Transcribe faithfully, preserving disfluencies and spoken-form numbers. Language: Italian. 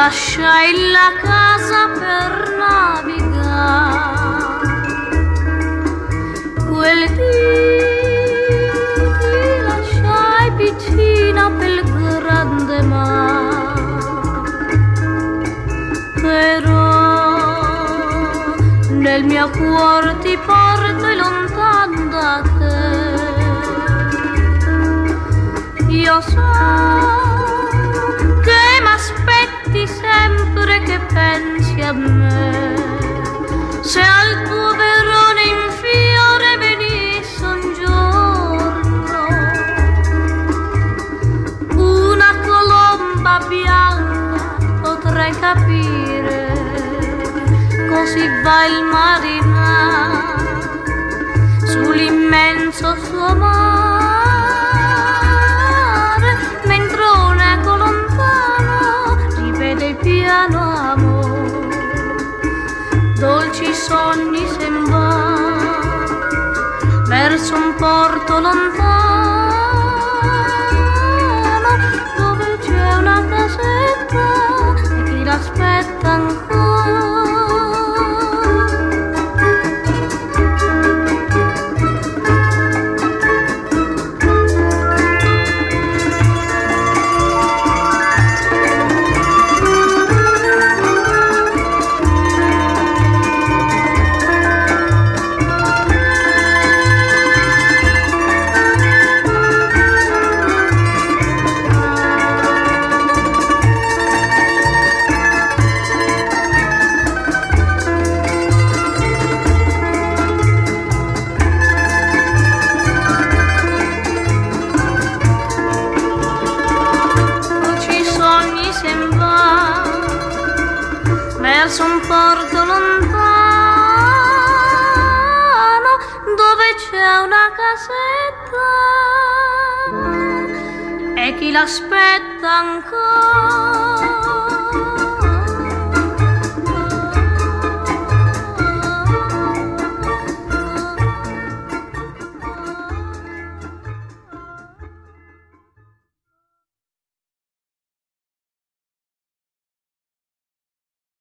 lasciai la casa per navigare. Quel dì ti lasciai piccina pel grande mare, però nel mio cuore ti porto lontano da te. Io so che m'aspetti sempre che pensi a me, se al tuo verone in fiore venisse un giorno una colomba bianca, potrei capire, così va il marinare sull'immenso suo mare, mentre un eco lontano ripete piano amore, dolci sogni sen va verso un porto lontano, dove c'è una casetta e chi l'aspetta ancora. Verso un porto lontano, dove c'è una casetta e chi l'aspetta ancora.